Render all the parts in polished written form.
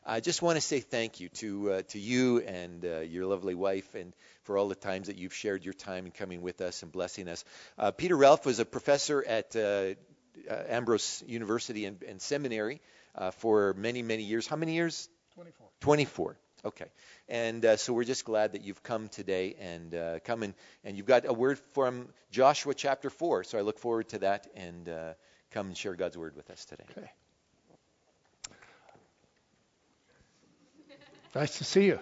I just want to say thank you to you and your lovely wife, and for all the times that you've shared your time and coming with us and blessing us. Peter Ralph was a professor at Ambrose University and Seminary for many, many years. How many years? 24. 24. Okay. And so we're just glad that you've come today and come and you've got a word from Joshua chapter 4. So I look forward to that, and come and share God's word with us today. Okay. Nice to see you.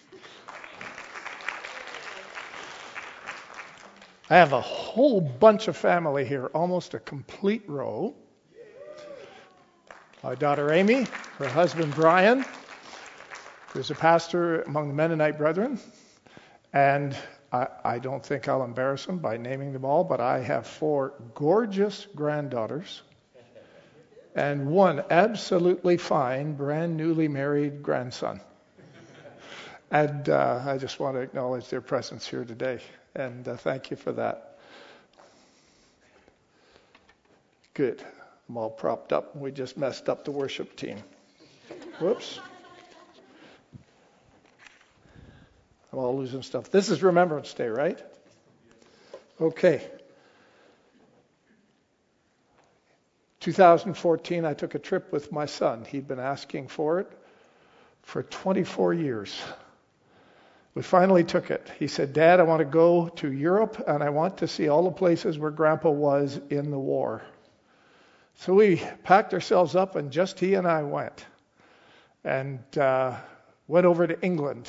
I have a whole bunch of family here, almost a complete row. My daughter Amy, her husband Brian, who's a pastor among the Mennonite Brethren, and I don't think I'll embarrass them by naming them all, but I have 4 gorgeous granddaughters and 1 absolutely fine, brand newly married grandson. And I just want to acknowledge their presence here today, and thank you for that. Good. I'm all propped up, and we just messed up the worship team. Whoops. I'm all losing stuff. This is Remembrance Day, right? Okay. 2014, I took a trip with my son. He'd been asking for it for 24 years. We finally took it. He said, "Dad, I want to go to Europe, and I want to see all the places where Grandpa was in the war." So we packed ourselves up, and just he and I went. And went over to England.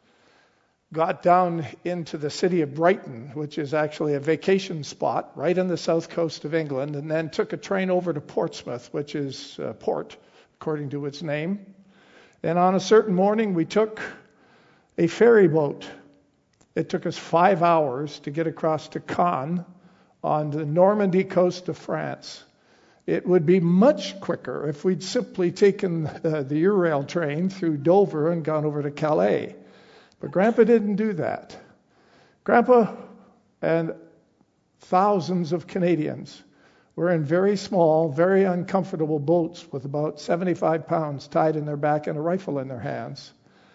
Got down into the city of Brighton, which is actually a vacation spot right on the south coast of England, and then took a train over to Portsmouth, which is port, according to its name. And on a certain morning, we took a ferry boat. It took us 5 hours to get across to Caen on the Normandy coast of France. It would be much quicker if we'd simply taken the Eurail train through Dover and gone over to Calais. But Grandpa didn't do that. Grandpa and thousands of Canadians were in very small, very uncomfortable boats with about 75 pounds tied in their back and a rifle in their hands,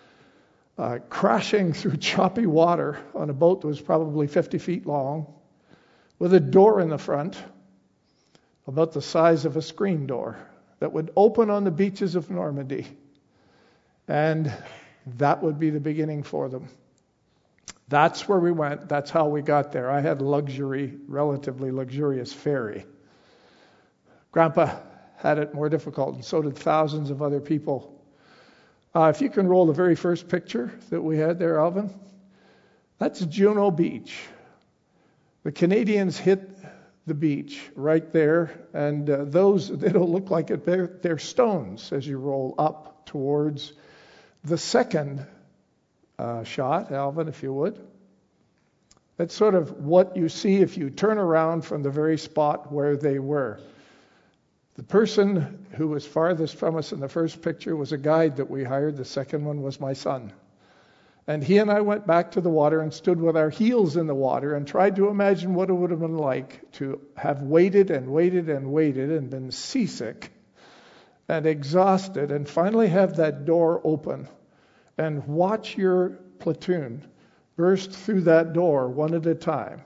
crashing through choppy water on a boat that was probably 50 feet long, with a door in the front about the size of a screen door that would open on the beaches of Normandy. And that would be the beginning for them. That's where we went. That's how we got there. I had relatively luxurious ferry. Grandpa had it more difficult, and so did thousands of other people. If you can roll the very first picture that we had there, Alvin. That's Juno Beach. The Canadians hit the beach right there, and they don't look like it. They're stones as you roll up towards the second shot, Alvin, if you would. That's sort of what you see if you turn around from the very spot where they were. The person who was farthest from us in the first picture was a guide that we hired. The second one was my son. And he and I went back to the water and stood with our heels in the water and tried to imagine what it would have been like to have waited and waited and waited and been seasick and exhausted and finally have that door open and watch your platoon burst through that door one at a time.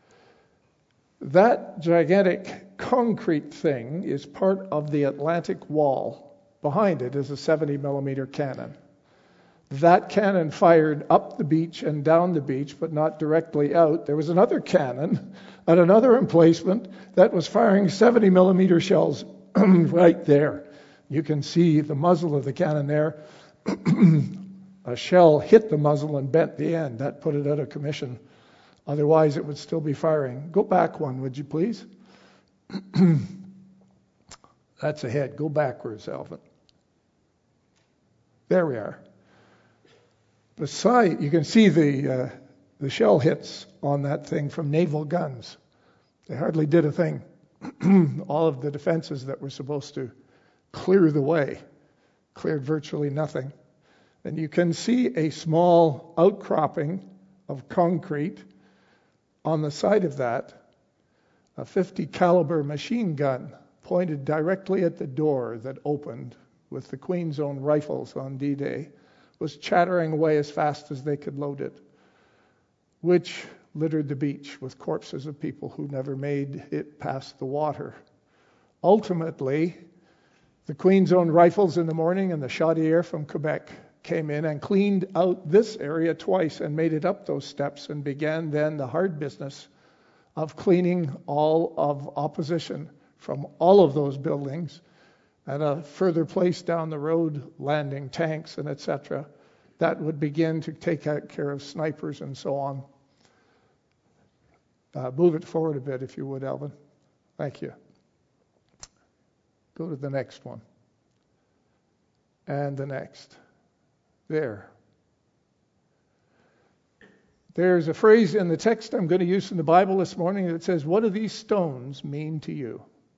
That gigantic concrete thing is part of the Atlantic Wall. Behind it is a 70 millimeter cannon. That cannon fired up the beach and down the beach, but not directly out. There was another cannon at another emplacement that was firing 70 millimeter shells right there. You can see the muzzle of the cannon there. A shell hit the muzzle and bent the end. That put it out of commission. Otherwise, it would still be firing. Go back one, would you please? That's ahead. Go backwards, Alvin. There we are. Beside, you can see the shell hits on that thing from naval guns. They hardly did a thing. All of the defenses that were supposed to clear the way cleared virtually nothing. And you can see a small outcropping of concrete on the side of that, a 50 caliber machine gun pointed directly at the door that opened with the Queen's Own rifles on D-Day was chattering away as fast as they could load it, which littered the beach with corpses of people who never made it past the water. Ultimately, the Queen's Own rifles in the morning and the Chaudière from Quebec came in and cleaned out this area twice and made it up those steps, and began then the hard business of cleaning all of opposition from all of those buildings, and a further place down the road, landing tanks and etc., that would begin to take care of snipers and so on. Move it forward a bit, if you would, Alvin. Thank you. Go to the next one. And the next. There. There's a phrase in the text I'm going to use in the Bible this morning that says, "What do these stones mean to you?"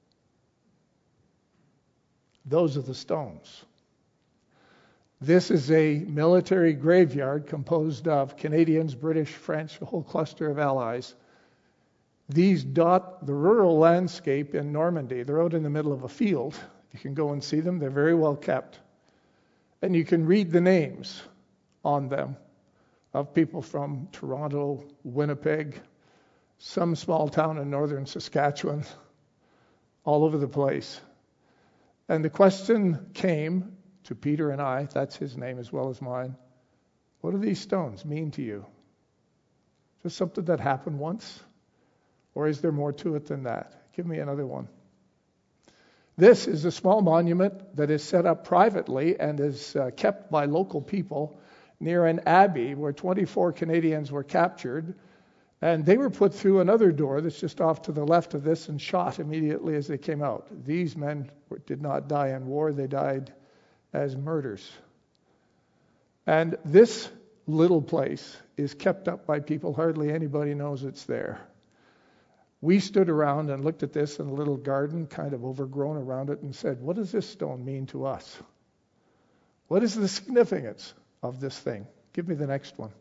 Those are the stones. This is a military graveyard composed of Canadians, British, French, a whole cluster of allies. These dot the rural landscape in Normandy. They're out in the middle of a field. You can go and see them. They're very well kept. And you can read the names on them of people from Toronto, Winnipeg, some small town in northern Saskatchewan, all over the place. And the question came to Peter and I, that's his name as well as mine, what do these stones mean to you? Just something that happened once? Or is there more to it than that? Give me another one. This is a small monument that is set up privately and is kept by local people near an abbey where 24 Canadians were captured, and they were put through another door that's just off to the left of this and shot immediately as they came out. These men did not die in war, they died as murderers. And this little place is kept up by people, hardly anybody knows it's there. We stood around and looked at this in a little garden, kind of overgrown around it, and said, what does this stone mean to us? What is the significance of this thing? Give me the next one.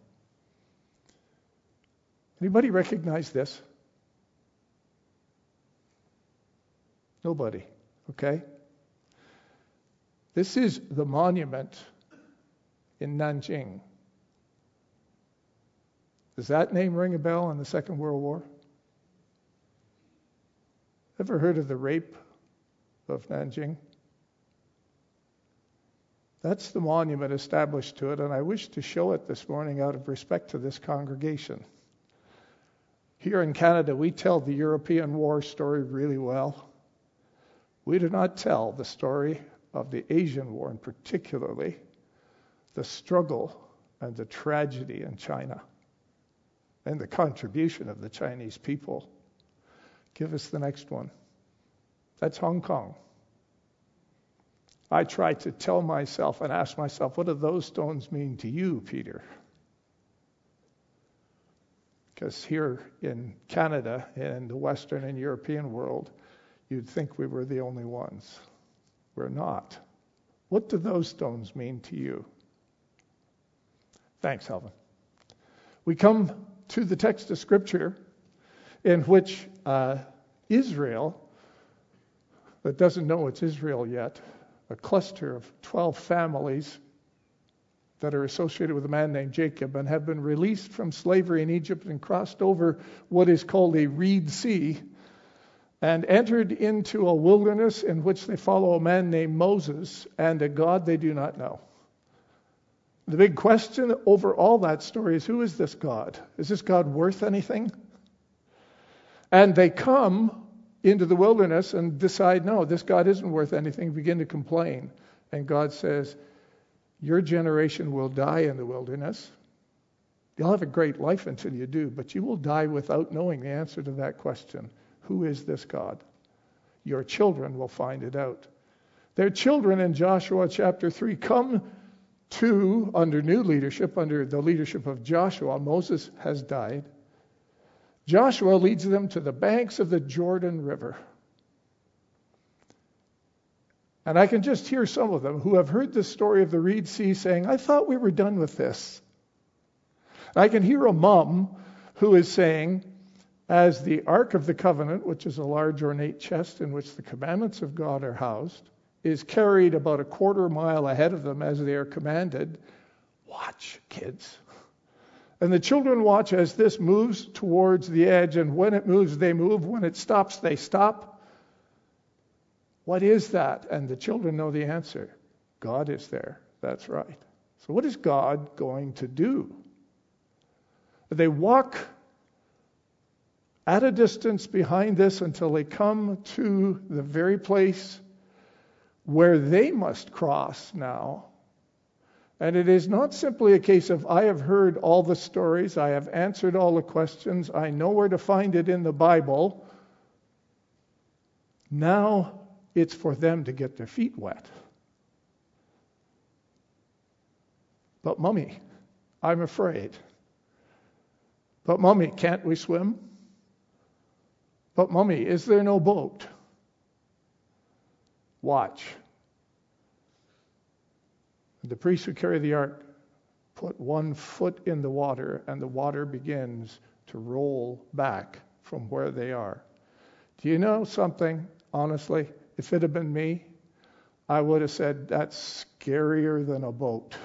Anybody recognize this? Nobody. Okay? This is the monument in Nanjing. Does that name ring a bell in the Second World War? Ever heard of the rape of Nanjing? That's the monument established to it, and I wish to show it this morning out of respect to this congregation. Here in Canada, we tell the European war story really well. We do not tell the story of the Asian war, and particularly the struggle and the tragedy in China and the contribution of the Chinese people. Give us the next one. That's Hong Kong. I try to tell myself and ask myself, what do those stones mean to you, Peter? Because here in Canada and the Western and European world, you'd think we were the only ones. We're not. What do those stones mean to you? Thanks, Alvin. We come to the text of Scripture in which Israel, that doesn't know it's Israel yet, a cluster of 12 families that are associated with a man named Jacob and have been released from slavery in Egypt and crossed over what is called a Reed Sea and entered into a wilderness in which they follow a man named Moses and a God they do not know. The big question over all that story is, who is this God? Is this God worth anything? And they come into the wilderness and decide, no, this God isn't worth anything, begin to complain. And God says, your generation will die in the wilderness. You'll have a great life until you do, but you will die without knowing the answer to that question. Who is this God? Your children will find it out. Their children in Joshua chapter 3 come to, under new leadership, under the leadership of Joshua. Moses has died. Joshua leads them to the banks of the Jordan River. And I can just hear some of them who have heard the story of the Reed Sea saying, I thought we were done with this. I can hear a mom who is saying, as the Ark of the Covenant, which is a large ornate chest in which the commandments of God are housed, is carried about a quarter mile ahead of them as they are commanded. Watch, kids. And the children watch as this moves towards the edge, and when it moves, they move. When it stops, they stop. What is that? And the children know the answer. God is there. That's right. So what is God going to do? They walk at a distance behind this until they come to the very place where they must cross now. And it is not simply a case of, I have heard all the stories, I have answered all the questions, I know where to find it in the Bible. Now it's for them to get their feet wet. But Mummy, I'm afraid. But Mummy, can't we swim? But Mummy, is there no boat? Watch. The priests who carry the ark put one foot in the water, and the water begins to roll back from where they are. Do you know something? Honestly, if it had been me, I would have said, that's scarier than a boat.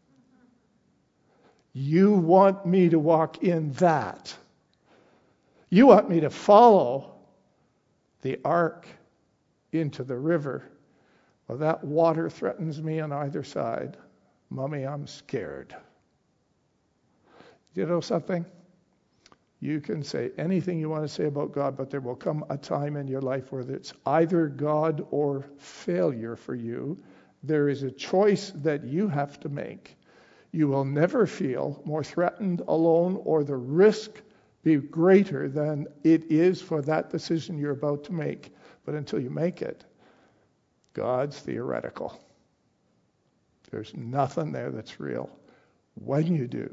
You want me to walk in that. You want me to follow the ark into the river. Well, that water threatens me on either side. Mummy, I'm scared. You know something? You can say anything you want to say about God, but there will come a time in your life where it's either God or failure for you. There is a choice that you have to make. You will never feel more threatened, alone, or the risk be greater than it is for that decision you're about to make. But until you make it, God's theoretical. There's nothing there that's real. When you do,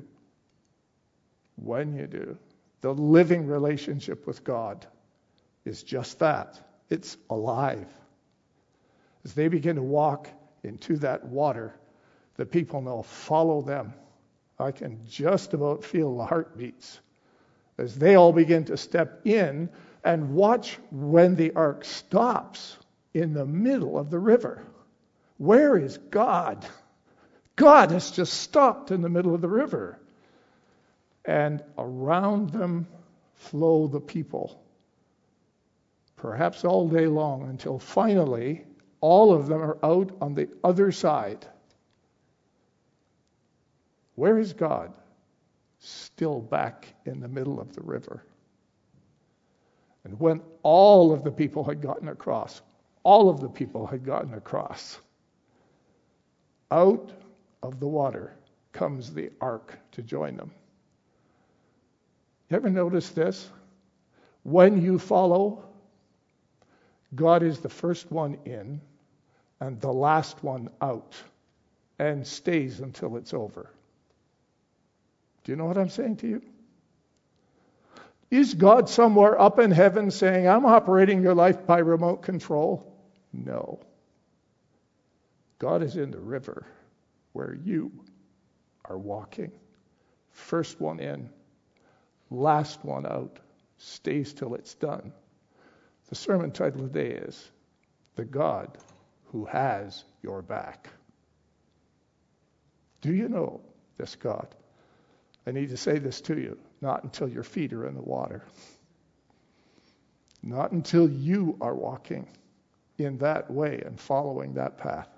the living relationship with God is just that. It's alive. As they begin to walk into that water, the people know, follow them. I can just about feel the heartbeats as they all begin to step in, and watch when the ark stops in the middle of the river. Where is God? God has just stopped in the middle of the river. And around them flow the people, perhaps all day long, until finally all of them are out on the other side. Where is God? Still back in the middle of the river. And when all of the people had gotten across, out of the water comes the ark to join them. You ever notice this? When you follow, God is the first one in and the last one out, and stays until it's over. Do you know what I'm saying to you? Is God somewhere up in heaven saying, I'm operating your life by remote control? No. God is in the river where you are walking. First one in, last one out, stays till it's done. The sermon title today is, The God Who Has Your Back. Do you know this God? I need to say this to you, not until your feet are in the water. Not until you are walking in that way and following that path.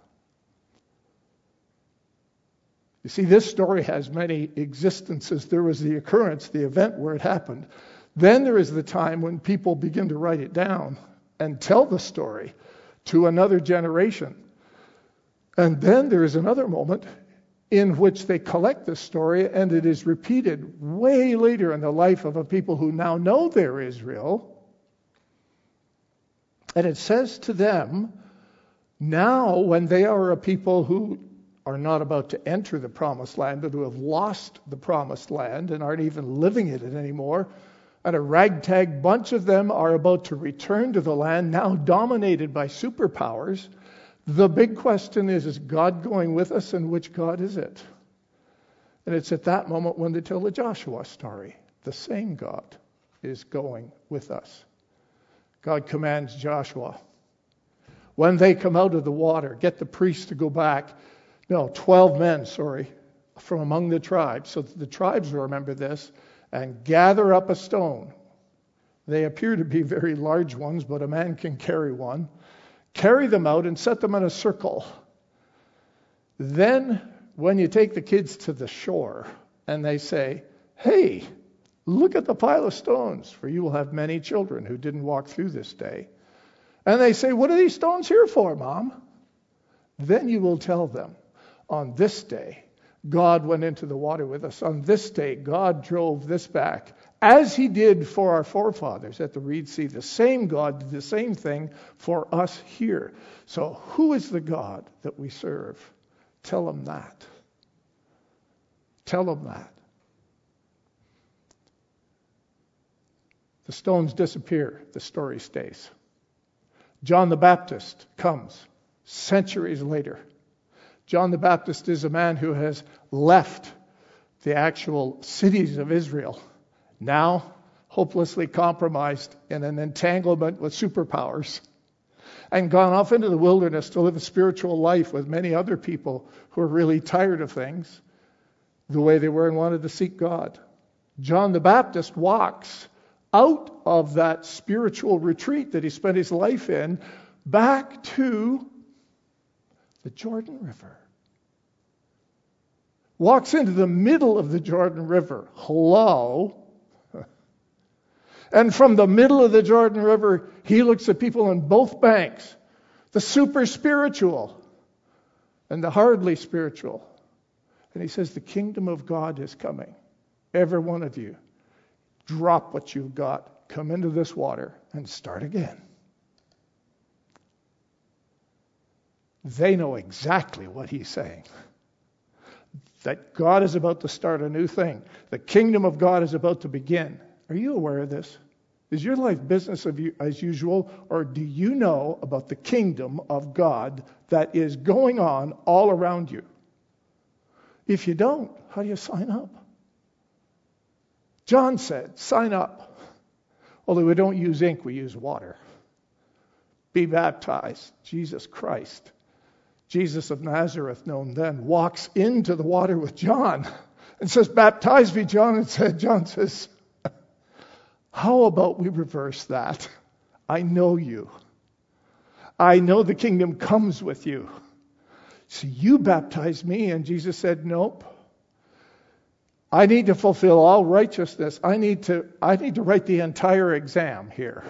You see, this story has many existences. There was the occurrence, the event where it happened. Then there is the time when people begin to write it down and tell the story to another generation. And then there is another moment in which they collect the story, and it is repeated way later in the life of a people who now know they're Israel. And it says to them, now when they are a people who are not about to enter the promised land, but who have lost the promised land and aren't even living in it anymore, and a ragtag bunch of them are about to return to the land, now dominated by superpowers. The big question is God going with us, and which God is it? And it's at that moment when they tell the Joshua story. The same God is going with us. God commands Joshua, When they come out of the water, get the priests to go back. No, 12 men, from among the tribes. So that the tribes will remember this, and gather up a stone. They appear to be very large ones, but a man can carry one. Carry them out and set them in a circle. Then, when you take the kids to the shore, and they say, hey, look at the pile of stones, for you will have many children who didn't walk through this day. And they say, what are these stones here for, Mom? Then you will tell them, on this day, God went into the water with us. On this day, God drove this back, as he did for our forefathers at the Reed Sea. The same God did the same thing for us here. So who is the God that we serve? Tell them that. Tell them that. The stones disappear. The story stays. John the Baptist comes centuries later. John the Baptist is a man who has left the actual cities of Israel, now hopelessly compromised in an entanglement with superpowers, and gone off into the wilderness to live a spiritual life with many other people who are really tired of things the way they were and wanted to seek God. John the Baptist walks out of that spiritual retreat that he spent his life in back to the Jordan River. Walks into the middle of the Jordan River. Hello? And from the middle of the Jordan River, he looks at people on both banks, the super spiritual and the hardly spiritual. And he says, the kingdom of God is coming. Every one of you, drop what you've got, come into this water, and start again. They know exactly what he's saying. That God is about to start a new thing. The kingdom of God is about to begin. Are you aware of this? Is your life business as usual, or do you know about the kingdom of God that is going on all around you? If you don't, how do you sign up? John said, sign up. Although we don't use ink, we use water. Be baptized. Jesus Christ, Jesus of Nazareth, known then, walks into the water with John and says, baptize me, John. And John says, how about we reverse that? I know you. I know the kingdom comes with you. So you baptize me. And Jesus said, nope. I need to fulfill all righteousness. I need to write the entire exam here.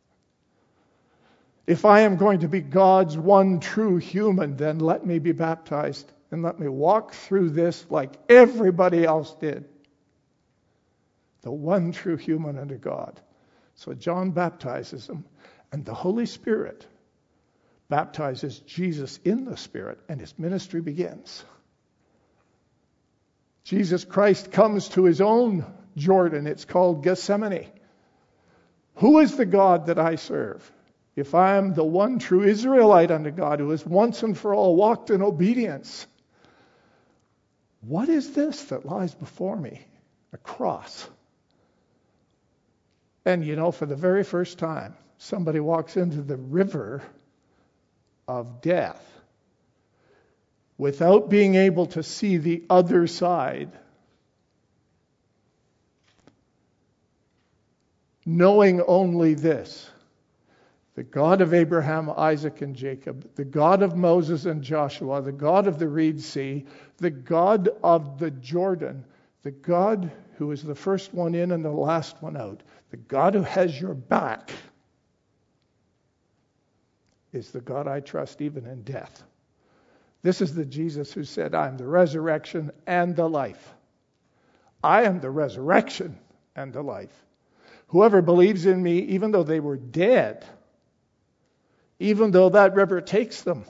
If I am going to be God's one true human, then let me be baptized and let me walk through this like everybody else did. The one true human unto God. So John baptizes him, and the Holy Spirit baptizes Jesus in the Spirit, and his ministry begins. Jesus Christ comes to his own Jordan. It's called Gethsemane. Who is the God that I serve? If I am the one true Israelite unto God who has once and for all walked in obedience, what is this that lies before me? A cross. And for the very first time, somebody walks into the river of death without being able to see the other side, knowing only this: the God of Abraham, Isaac, and Jacob, the God of Moses and Joshua, the God of the Reed Sea, the God of the Jordan, the God who is the first one in and the last one out, the God who has your back, is the God I trust even in death. This is the Jesus who said, I am the resurrection and the life. I am the resurrection and the life. Whoever believes in me, even though they were dead, even though that river takes them,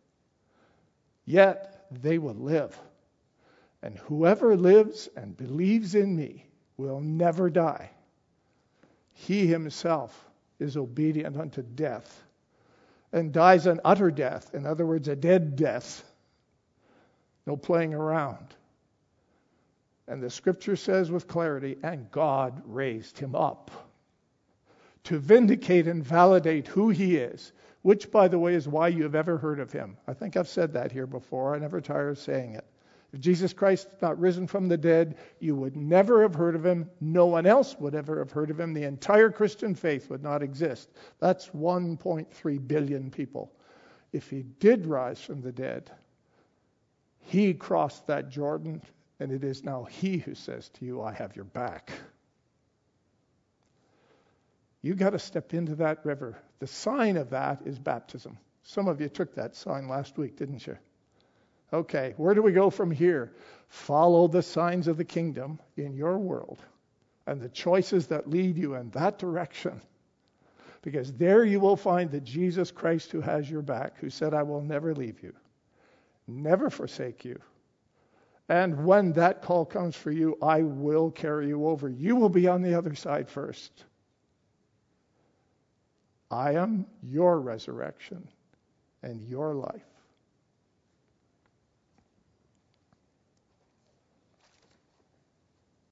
yet they will live. And whoever lives and believes in me will never die. He himself is obedient unto death and dies an utter death. In other words, a dead death. No playing around. And the scripture says with clarity, and God raised him up to vindicate and validate who he is, which, by the way, is why you have ever heard of him. I think I've said that here before. I never tire of saying it. If Jesus Christ is not risen from the dead, you would never have heard of him. No one else would ever have heard of him. The entire Christian faith would not exist. That's 1.3 billion people. If he did rise from the dead, he crossed that Jordan, and it is now he who says to you, I have your back. You got to step into that river. The sign of that is baptism. Some of you took that sign last week, didn't you? Okay, where do we go from here? Follow the signs of the kingdom in your world and the choices that lead you in that direction. Because there you will find the Jesus Christ who has your back, who said, I will never leave you, never forsake you. And when that call comes for you, I will carry you over. You will be on the other side first. I am your resurrection and your life.